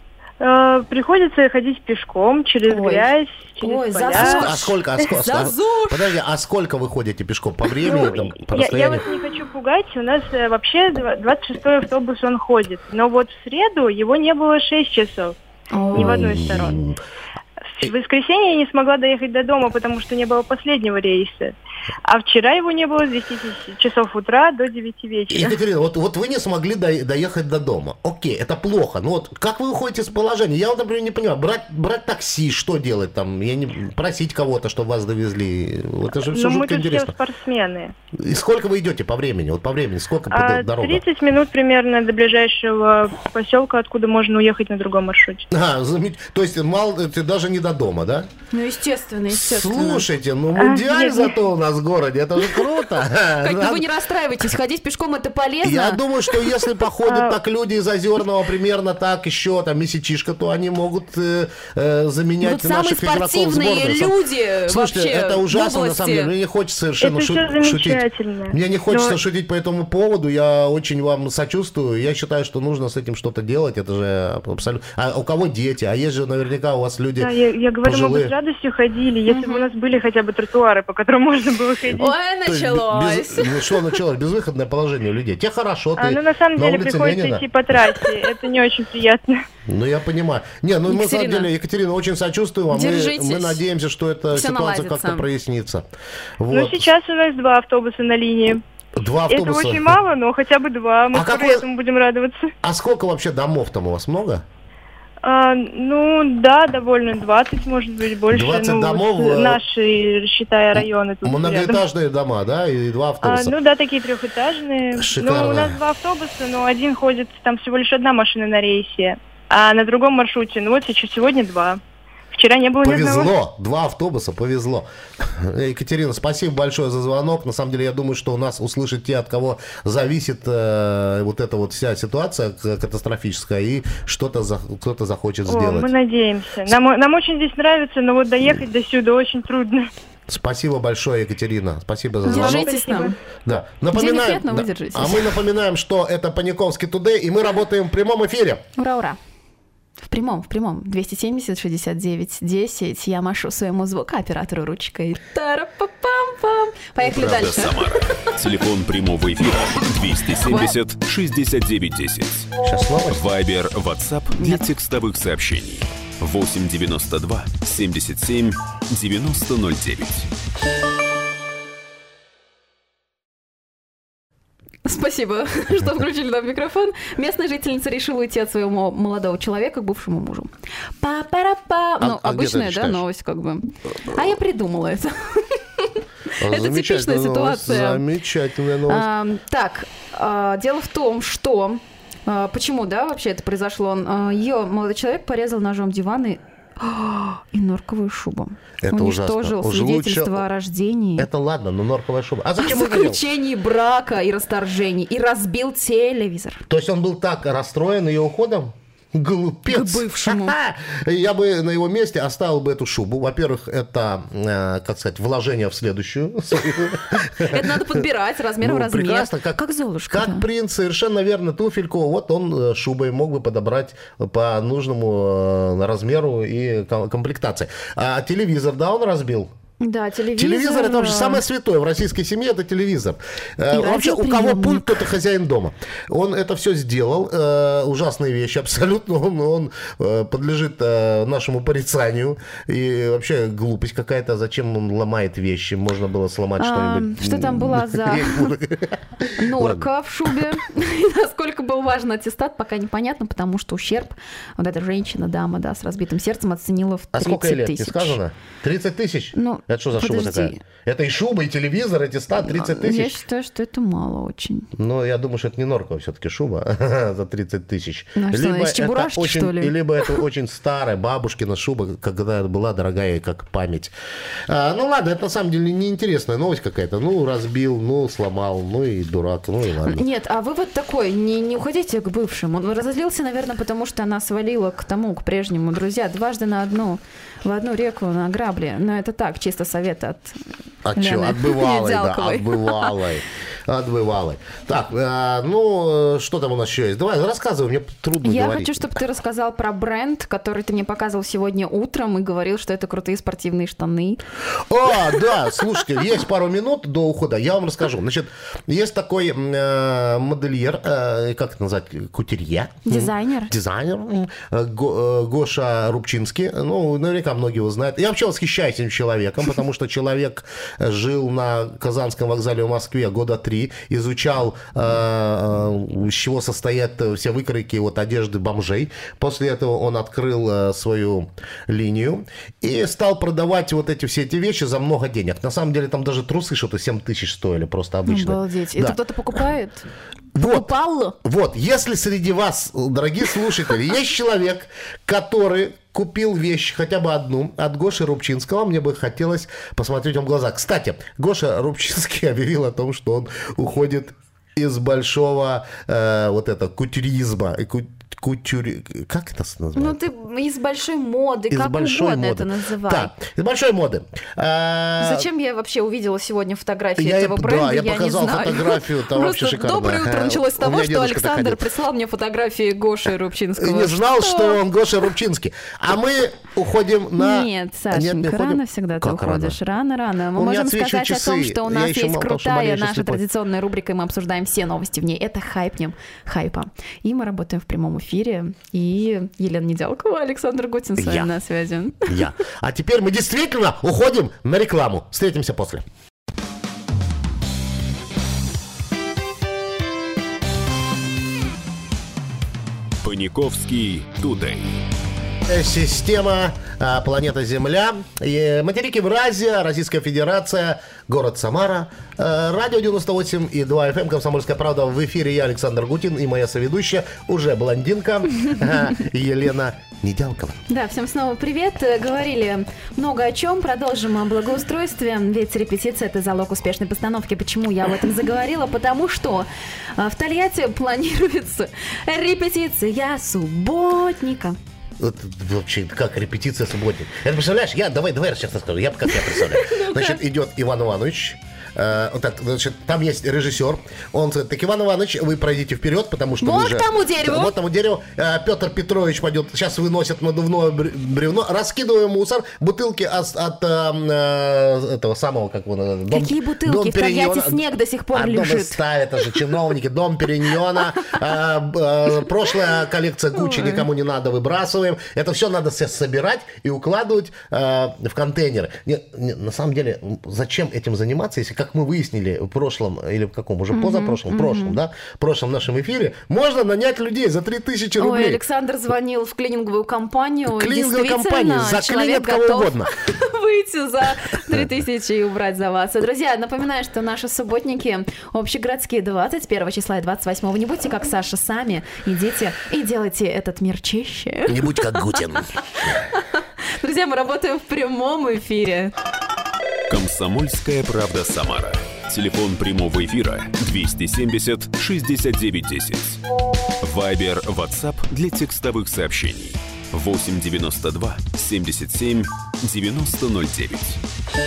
Э, приходится ходить пешком через Ой. грязь, через Ой, поля. А, а сколько? А сколько? А, подожди, а сколько вы ходите пешком? По времени? Ну, там, по я, я вас не хочу пугать. У нас э, вообще двадцать шестой автобус он ходит. Но вот в среду его не было шесть часов. Ой. Ни в одной из сторон. В воскресенье я не смогла доехать до дома, потому что не было последнего рейса. А вчера его не было с десяти часов утра до девяти вечера. Екатерина, вот, вот вы не смогли до, доехать до дома. Окей, это плохо. Но вот как вы выходите из положения? Я вот, например, не понимаю. Брать, брать такси, что делать там? Я не просить кого-то, чтобы вас довезли. Это же все жутко мы тут интересно. Все спортсмены. И сколько вы идете по времени? Вот по времени сколько а, дорога? тридцать минут примерно до ближайшего поселка, откуда можно уехать на другом маршруте. А, замет... То есть мало, ты даже не до дома, да? Ну, естественно, естественно. Слушайте, ну мундиаль а, зато у нас в городе, это же круто. Как вы не расстраивайтесь, ходить пешком это полезно. Я думаю, что если походят так люди из Озерного, примерно так еще, там, месячишка, то они могут заменять наших игроков в сборной. Самые люди Слушайте, это ужасно, на самом деле. Мне не хочется совершенно шутить. Мне не хочется шутить по этому поводу. Я очень вам сочувствую. Я считаю, что нужно с этим что-то делать. Это же абсолютно... А у кого дети? А есть же наверняка у вас люди Я говорю, мы бы с радостью ходили, если бы у нас были хотя бы тротуары, по которым можно было ходить. Ой, началось. Без, что началось? Безвыходное положение у людей. Тебе хорошо, ты а, ну, на самом на деле, приходится Ленина. Идти по трассе. Это не очень приятно. Ну, я понимаю. Не, ну, мы, на самом деле, Екатерина, очень сочувствуем вам. Мы, мы надеемся, что эта Все ситуация наладится. как-то прояснится. Вот. Ну, сейчас у нас два автобуса на линии. Два автобуса? Это очень мало, но хотя бы два. Мы а скоро какой... этому будем радоваться. А сколько вообще домов там у вас? Много? А, ну, да, довольно, двадцать, может быть, больше. двадцать ну, домов? Наши, считая, районы тут многоэтажные рядом. Дома, да? И два автобуса? А, ну, да, такие трехэтажные. Шикарно. Ну, у нас два автобуса, но один ходит, там всего лишь одна машина на рейсе. А на другом маршруте, ну, вот сейчас сегодня два. Вчера не было ни одного. Повезло, два автобуса, повезло. Екатерина, спасибо большое за звонок. На самом деле, я думаю, что у нас услышат те, от кого зависит э, вот эта вот вся ситуация катастрофическая, и что-то за, кто-то захочет О, сделать. Мы надеемся. Нам, нам очень здесь нравится, но вот доехать до сюда очень трудно. Спасибо большое, Екатерина. Спасибо за звонок. Держитесь с нам. Да. Напоминаем, нет, но да. А мы напоминаем, что это Паниковский Today, и мы работаем в прямом эфире. Ура, ура. В прямом, в прямом. двести семьдесят шестьдесят девять десять. Я машу своему звукооператору ручкой. Тара-па-пам-пам. Поехали Правда, дальше. Самара. Телефон прямого эфира двести семьдесят шестьдесят девять десять. Сейчас новость. Вайбер, WhatsApp для текстовых сообщений. восемь девяносто два семьдесят семь девяносто ноль девять. Спасибо, что включили нам микрофон. Местная жительница решила уйти от своего молодого человека к бывшему мужу. Па-па-ра-па. Ну, а обычная, да, новость как бы. А я придумала это. Это типичная ситуация. Замечательная новость. Так, дело в том, что... Почему, да, вообще это произошло? Ее молодой человек порезал ножом диван и... И норковую шубу. Это уничтожил ужасно. свидетельство Лучше... о рождении. Это ладно, но норковая шуба. А зачем о заключении брака и расторжении. И разбил телевизор. То есть он был так расстроен ее уходом? Глупец. К бывшему. Я бы на его месте оставил бы эту шубу. Во-первых, это, э, как сказать, вложение в следующую. Это надо подбирать размер в размер. Прекрасно. Как Золушка. Как принц, совершенно верно, туфельку. Вот он шубой мог бы подобрать по нужному размеру и комплектации. А телевизор, да, он разбил? Да, телевизор. Телевизор — это вообще самое святое в российской семье, это телевизор. И вообще, у кого пульт, тот и хозяин дома. Он это все сделал. Э, ужасные вещи, абсолютно. Он, он э, подлежит э, нашему порицанию. И вообще глупость какая-то. Зачем он ломает вещи? Можно было сломать а, что-нибудь. Что там была за норка в шубе? Насколько был важен аттестат, пока непонятно, потому что ущерб вот эта женщина, дама, да, с разбитым сердцем оценила в тридцать тысяч. А сколько лет, не сказано? тридцать тысяч? Ну, это что за подожди. шуба такая? Это и шуба, и телевизор, и аттестат, тридцать тысяч? Я считаю, что это мало очень. Но я думаю, что это не норковая все-таки шуба за тридцать тысяч. Ну, либо, что, это очень, что ли? либо это очень старая бабушкина шуба, когда была дорогая, как память. А, ну ладно, это на самом деле неинтересная новость какая-то. Ну, разбил, ну, сломал, ну и дурак, ну и ладно. Нет, а вывод такой, не, не уходите к бывшему. Он разозлился, наверное, потому что она свалила к тому, к прежнему. Друзья, дважды на одну, в одну реку на грабли. Но это так, чисто совет от От чего? От бывалой, да, от бывалой. От бывалой. Так, э, ну, что там у нас еще есть? Давай, рассказывай, мне трудно Я говорить. хочу, чтобы ты рассказал про бренд, который ты мне показывал сегодня утром и говорил, что это крутые спортивные штаны. А, да, слушайте, есть пару минут до ухода, я вам расскажу. Значит, есть такой э, модельер, э, как это назвать, кутюрье? Дизайнер. Дизайнер. Го, Гоша Рубчинский. Ну, наверняка многие его знают. Я вообще восхищаюсь этим человеком, потому что человек жил на Казанском вокзале в Москве года три, изучал, э, из чего состоят все выкройки вот, одежды бомжей. После этого он открыл э, свою линию и стал продавать вот эти все эти вещи за много денег. На самом деле там даже трусы что-то семь тысяч стоили, просто обычно. Обалдеть. Да. Это кто-то покупает? Вот, Покупал? вот, если среди вас, дорогие слушатели, есть человек, который купил вещь, хотя бы одну, от Гоши Рубчинского, мне бы хотелось посмотреть вам в глаза. Кстати, Гоша Рубчинский объявил о том, что он уходит из большого э, вот это кутюризма, кутюри... Как это называется? Ну, ты из большой моды, из как большой угодно моды. Это называй. Да, из большой моды. А... Зачем я вообще увидела сегодня фотографии я, этого бренда, да, я, я показал не знаю. Фотографию, там вообще шикарно. Доброе утро началось с того, что Александр прислал мне фотографии Гоши Рубчинского. И не знал, что, что он Гоша Рубчинский. А мы уходим на... Нет, Сашенька, Нет, рано уходим... всегда ты как уходишь. Рано-рано. Мы у можем сказать часы. о том, что у нас я есть крутая наша традиционная рубрика, и мы обсуждаем все новости в ней. Это хайпнем хайпа. И мы работаем в прямом эфире. И Елена Недялкова, Александр Гутин с вами на связи. Я. А теперь мы действительно уходим на рекламу. Встретимся после. Паниковский Тудей. Система «Планета Земля», материк Евразия, Российская Федерация, город Самара, радио девяносто восемь и два эф эм, «Комсомольская правда». В эфире я, Александр Гутин, и моя соведущая, уже блондинка, Елена Недялкова. Да, всем снова привет. Говорили много о чем, продолжим о благоустройстве, ведь репетиция – это залог успешной постановки. Почему я об этом заговорила? Потому что в Тольятти планируется репетиция субботника. Вот, вообще, как репетиция субботник. Это представляешь, я, давай, давай я честно скажу, я как я представляю. Значит, идет Иван Иванович, э, вот это, значит, там есть режиссер, он говорит, так, Иван Иванович, вы пройдите вперед, потому что вот вы же... тому дереву. Вот тому дереву. Э, Петр Петрович пойдет, сейчас выносит надувное бревно, раскидываем мусор, бутылки от, от э, этого самого, как его... Дом, Какие бутылки? В Тольятти снег до сих пор а лежит. Ставят, это же чиновники, дом Периньона, э, э, прошлая коллекция Гуччи никому не надо, выбрасываем. Это все надо собирать и укладывать э, в контейнеры. Не, не, на самом деле, зачем этим заниматься, если как как мы выяснили в прошлом, или в каком, уже позапрошлом, прошлом, да, в прошлом нашем эфире, можно нанять людей за три тысячи рублей. Ой, Александр звонил в клининговую компанию. Клининговую компанию, заклинят кого угодно. Выйти за три тысячи и убрать за вас. Друзья, напоминаю, что наши субботники общегородские двадцать первого числа и двадцать восьмого. Не будьте как Саша сами, идите и делайте этот мир чище. Не будь как Гутин. Друзья, мы работаем в прямом эфире. «Комсомольская правда Самара». Телефон прямого эфира двести семьдесят шестьдесят девять десять. Вайбер, WhatsApp для текстовых сообщений восемь девяносто два семьдесят семь девяносто ноль девять.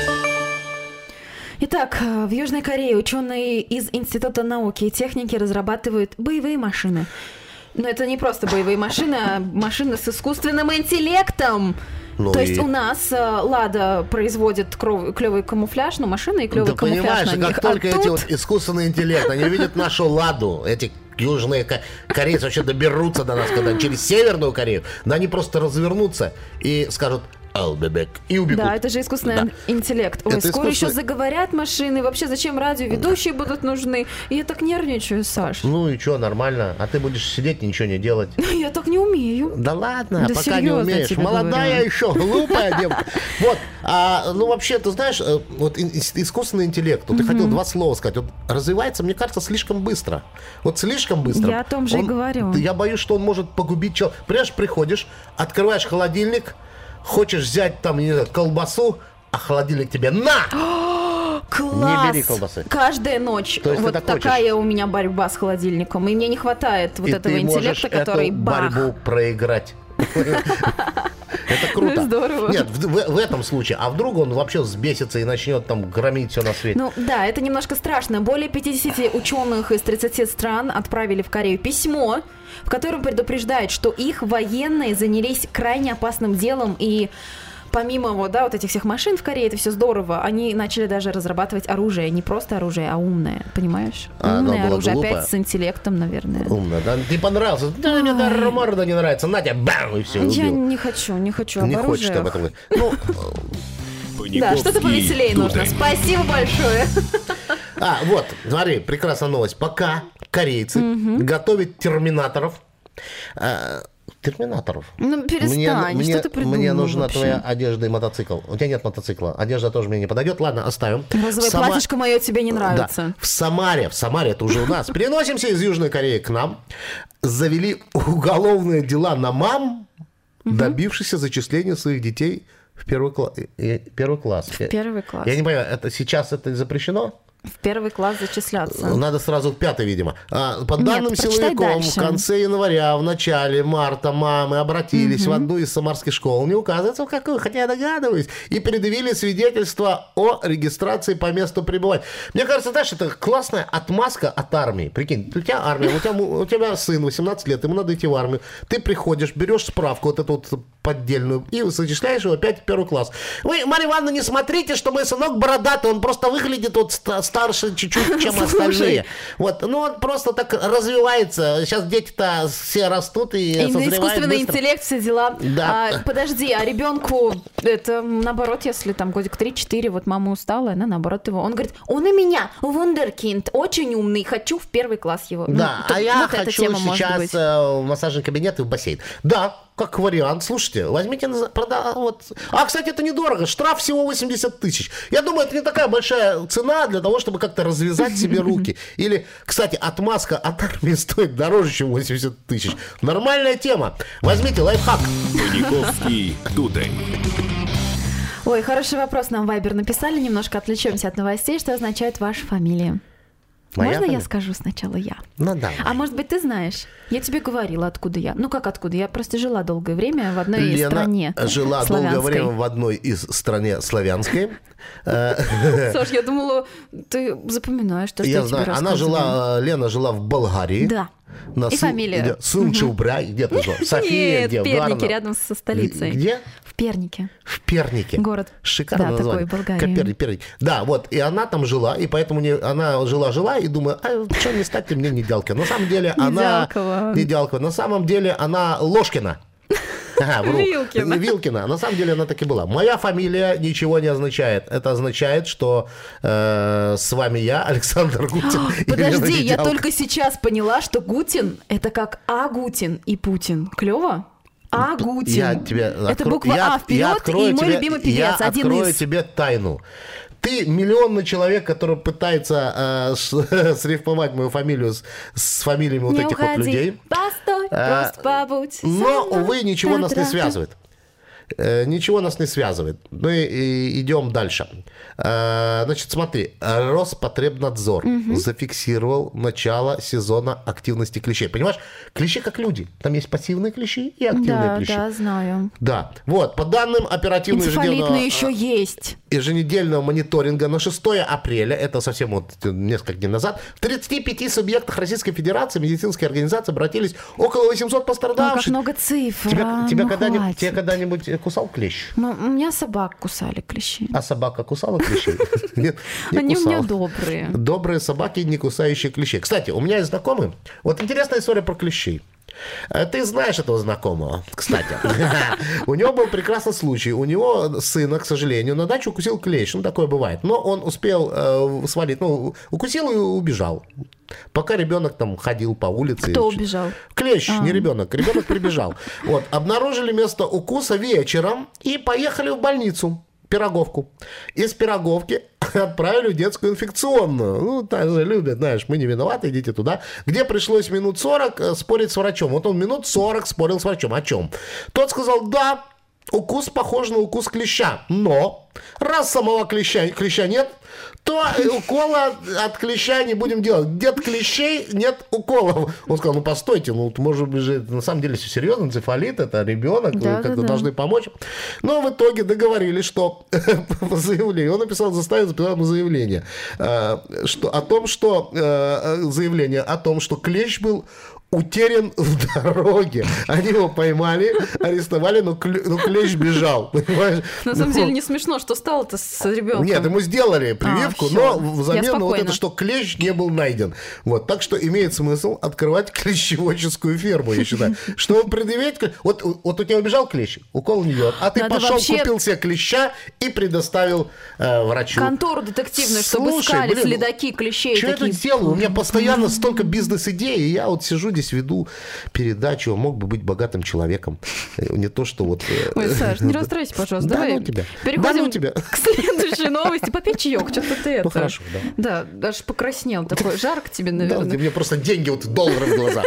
Итак, в Южной Корее ученые из Института науки и техники разрабатывают боевые машины. Но это не просто боевые машины, а машины с искусственным интеллектом. Ну То и... есть у нас э, Лада производит кров... клевый камуфляж, ну, машины и клевый да камуфляж понимаешь, на них. как только а эти тут... вот искусственный интеллект, они видят нашу Ладу, эти южные корейцы вообще доберутся до нас, когда через Северную Корею, да они просто развернутся и скажут «I'll be back» и убегут. Да, это же искусственный да. интеллект. Ой, это скоро искусственный... еще заговорят машины. Вообще, зачем радиоведущие будут нужны? И я так нервничаю, Саш. Ну и что, нормально. А ты будешь сидеть и ничего не делать. Я так не умею. Да ладно, да пока не умеешь. Молодая говорю. Еще, глупая девка. Вот, а, ну вообще, ты знаешь, вот искусственный интеллект, вот ты хотел два слова сказать, вот развивается, мне кажется, слишком быстро. Вот слишком быстро. Я о том же и говорю. Я боюсь, что он может погубить человека. Понимаешь, приходишь, открываешь холодильник, хочешь взять там, не знаю, колбасу, а холодильник тебе на! Класс! Не бери колбасы. Каждая ночь. То есть вот так такая хочешь. У меня борьба с холодильником. И мне не хватает вот и этого ты интеллекта, который эту бах. борьбу проиграть. Это круто. Здорово. Нет, в, в, в этом случае. А вдруг он вообще взбесится и начнет там громить все на свете? Ну да, это немножко страшно. Более пятьдесят ученых из тридцати стран отправили в Корею письмо, в котором предупреждают, что их военные занялись крайне опасным делом, и помимо вот, да, вот этих всех машин в Корее, это все здорово, они начали даже разрабатывать оружие, не просто оружие, а умное, понимаешь? А, умное оружие, глупое. Опять с интеллектом, наверное. Умное, да? Тебе понравился? Да, мне даже морда не нравится, на тебя, бам, и все, убил. Я не хочу, не хочу об Не оружиях. хочешь об этом говорить. Ну, да, что-то повеселее нужно. Спасибо большое. А, вот, смотри, прекрасная новость. Пока корейцы угу. готовят терминаторов, а, терминаторов. Ну, перестань, мне, что ты придумал Мне нужна вообще? твоя одежда и мотоцикл. У тебя нет мотоцикла. Одежда тоже мне не подойдет. Ладно, оставим. Розовое Сама... платьишко мое тебе не нравится. Да. В Самаре, в Самаре, это уже у нас. Переносимся из Южной Кореи к нам. Завели уголовные дела на мам, добившихся зачисления своих детей в первый, кла... первый класс. В первый класс. Я не понимаю, это сейчас это запрещено? В первый класс зачисляться. Надо сразу в пятый, видимо. А, по данным Нет, силовиков, в конце января, в начале марта мамы обратились угу. в одну из самарских школ, не указывается в какую, хотя я догадываюсь, и предъявили свидетельство о регистрации по месту пребывания. Мне кажется, знаешь, это классная отмазка от армии. Прикинь, у тебя армия, у тебя, у тебя сын восемнадцать лет, ему надо идти в армию. Ты приходишь, берешь справку вот эту вот поддельную и зачисляешь его опять в первый класс. Вы, Марья Ивановна, не смотрите, что мой сынок бородатый, он просто выглядит вот старше чуть-чуть, чем остальные. Вот, ну он просто так развивается. Сейчас дети-то все растут и созревают искусственный быстро. Интеллект, все дела. Да. А, подожди, а ребенку это наоборот, если там годик три-четыре, вот мама устала, она наоборот его. Он говорит, он у меня вундеркинд, очень умный, хочу в первый класс его. Да, ну, а я вот хочу сейчас в массажный кабинет и в бассейн. Да, как вариант. Слушайте, возьмите, прода... вот. А, кстати, это недорого. Штраф всего восемьдесят тысяч. Я думаю, это не такая большая цена для того, чтобы как-то развязать себе руки. Или, кстати, отмазка от армии стоит дороже, чем восемьдесят тысяч. Нормальная тема. Возьмите лайфхак. Паниковский тудей. Ой, хороший вопрос нам в Вайбер написали. Немножко отвлечемся от новостей. Что означает ваша фамилия? Моя Можно фамилия? Я скажу сначала я? Ну да. А может быть, ты знаешь? Я тебе говорила, откуда я. Ну как откуда? Я просто жила долгое время в одной Лена стране жила славянской. долгое время в одной из стране славянской. Саш, я думала, ты запоминаешь то, что я, Я тебе знаю. Она рассказывала. жила, Лена жила в Болгарии. Да. На И Сын- фамилия. где- Сынчубря. Где ты жила? София, Нет, где? в Пернике, Гарна? рядом со столицей. Где? В Пернике. В Пернике. Город. Шикарное Да, такой, название. Болгария. Перник, Перник. Да, вот. И она там жила, и поэтому не, она жила-жила, и думаю, а что не стать мне Неделкина? На самом деле она... Неделкова. Неделкова. На самом деле она Ложкина. Ага, вру. Вилкина. Вилкина. На самом деле она так и была. Моя фамилия ничего не означает. Это означает, что э, с вами я, Александр Гутин. Подожди, я только сейчас поняла, что Гутин — это как Агутин и Путин. Клево? Агутин. Я тебе это откро... буква я, А вперед, и мой тебе, любимый певец, я один открою из. тебе тайну. Ты миллионный человек, который пытается э, ш- срифмовать мою фамилию с, с фамилиями вот Не этих уходи, вот людей. постой, А, просто побудь. Но, со мной. увы, ничего нас не Та-та-та. связывает. Э, Ничего нас не связывает. Мы и идем дальше. Э, Значит, смотри. Роспотребнадзор зафиксировал начало сезона активности клещей. Понимаешь, клещи как люди. Там есть пассивные клещи и активные Да, клещи. да, знаю. Да. Вот, по данным оперативного Энцефалитные ежедневного, еще есть. еженедельного мониторинга на шестое апреля, это совсем вот несколько дней назад, в тридцати пяти субъектах Российской Федерации медицинские организации обратились около восьмисот Ой, как пострадавших. много цифр. Тебя, а, тебя ну когда-нибудь, хватит. тебя когда-нибудь кусал клещ? Ну, у меня собак кусали клещи. А собака кусала клещей? Нет, не Они у меня кусала. добрые. Добрые собаки, не кусающие клещей. Кстати, у меня есть знакомый. Вот интересная история про клещей. Э, Ты знаешь этого знакомого, кстати. У него был прекрасный случай. У него сына, к сожалению, на дачу укусил клещ. Ну, такое бывает. Но он успел э, свалить. Ну, укусил и убежал. Пока ребенок там ходил по улице. Кто убежал? Клещ, не ребенок. Ребенок прибежал. Вот. Обнаружили место укуса вечером и поехали в больницу. Пироговку. Из Пироговки отправили в детскую инфекционную. Ну, так же любят, знаешь, мы не виноваты, идите туда. Где пришлось минут сорок э, спорить с врачом. Вот он минут сорок спорил с врачом. О чем? Тот сказал, да, укус похож на укус клеща. Но раз самого клеща, клеща нет, то укола от клеща не будем делать. Где от клещей нет уколов. Он сказал, ну постойте, ну может быть же на самом деле все серьезно, энцефалит, это ребенок, Да, вы как-то да, да. должны помочь. Но в итоге договорились, что по заявлению, он написал, заставил записать ему заявление, э, что, о том, что э, заявление о том, что клещ был утерян в дороге. Они его поймали, арестовали, но, кле- но клещ бежал. Понимаешь? На самом Ну, деле не смешно, что стало-то с ребенком. нет, ему сделали прививку, А, всё. но Я взамен на вот спокойна. это, что клещ не был найден. Вот, так что имеет смысл открывать клещеводческую ферму, я считаю. Чтобы предъявить... Вот, вот у тебя убежал клещ, укол не делал, а ты Надо пошел, вообще- купил себе клеща и предоставил э, врачу. Контору детективную, чтобы Слушай, искали блин, следаки клещей. Что я такие. тут делаю? У меня постоянно столько бизнес-идей, и я вот сижу здесь, веду передачу, мог бы быть богатым человеком. Не то, что вот... э, Ой, Саш, не расстраивайся, пожалуйста. Да Давай ну тебя. переходим Да ну тебя. к следующей новости. Попей чаек, что-то ты это... Ну, хорошо, да. Да, даже покраснел. Такой жарко тебе, Да, наверное. ты мне просто деньги, вот доллары в глаза.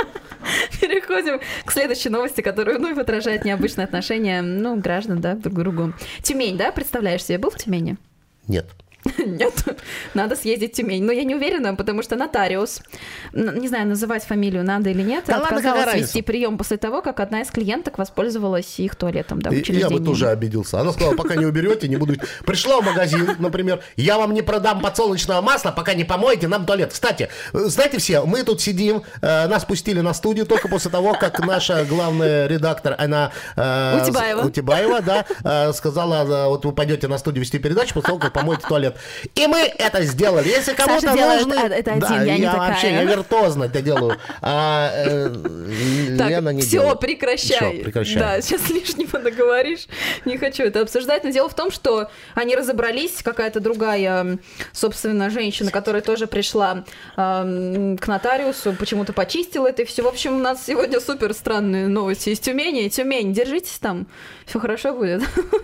Переходим к следующей новости, которая вновь отражает необычное отношение, ну, граждан, да, друг к другу. Тюмень, да, представляешь себе, был в Тюмени? Нет. Нет, надо съездить в Тюмень. Но я не уверена, потому что нотариус, н- не знаю, называть фамилию надо или нет, Да ладно, отказалась какая вести разница? прием после того, как одна из клиенток воспользовалась их туалетом, да, в И- Я учреждении. бы тоже обиделся. Она сказала, пока не уберете, не буду... Пришла в магазин, например, я вам не продам подсолнечного масла, пока не помоете нам туалет. Кстати, э, знаете все, мы тут сидим, э, нас пустили на студию только после того, как наша главная редактор, она... э, Утебаева. Утебаева, да, э, сказала, э, вот вы пойдете на студию вести передачу после того, как помоете туалет. И мы это сделали. Если кому-то Саша делает нужны... это один, да, я не вообще, такая. я виртуозно это делаю. А э, Так, Лена не все, делает. прекращай. Всё, прекращай. Да, сейчас лишнего договоришь. Не хочу это обсуждать. Но дело в том, что они разобрались, какая-то другая, собственно, женщина, которая тоже пришла эм, к нотариусу, почему-то почистила это и все. В общем, у нас сегодня супер странные новости из Тюмени. Тюмень, держитесь там, все хорошо будет.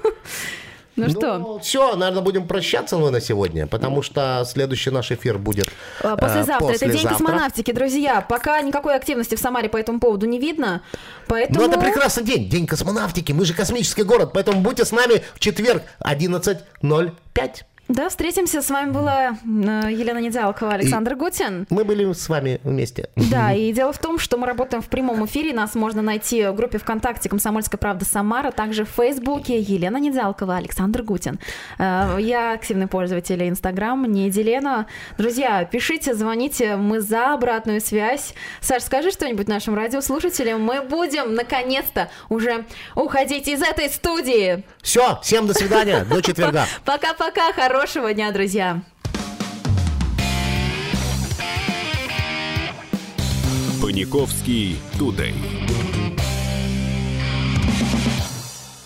Ну что? Все, наверное, будем прощаться мы на сегодня, потому что следующий наш эфир будет э, А, Послезавтра. Это день послезавтра. космонавтики, друзья. Пока никакой активности в Самаре по этому поводу не видно. Поэтому... Ну, это прекрасный день, день космонавтики. Мы же космический город, поэтому будьте с нами в четверг одиннадцать ноль пять. Да, встретимся. С вами была э, Елена Недялкова, Александр Гутин. Мы были с вами вместе. Да, и дело в том, что мы работаем в прямом эфире. Нас можно найти в группе ВКонтакте «Комсомольская правда Самара», также в Фейсбуке Елена Недялкова, Александр Гутин. Э, Я активный пользователь Инстаграм, не Елена. Друзья, пишите, звоните, мы за обратную связь. Саш, скажи что-нибудь нашим радиослушателям. Мы будем, наконец-то, уже уходить из этой студии. Все, всем до свидания, до четверга. Пока-пока, хорошего дня, друзья. Паниковский тудей.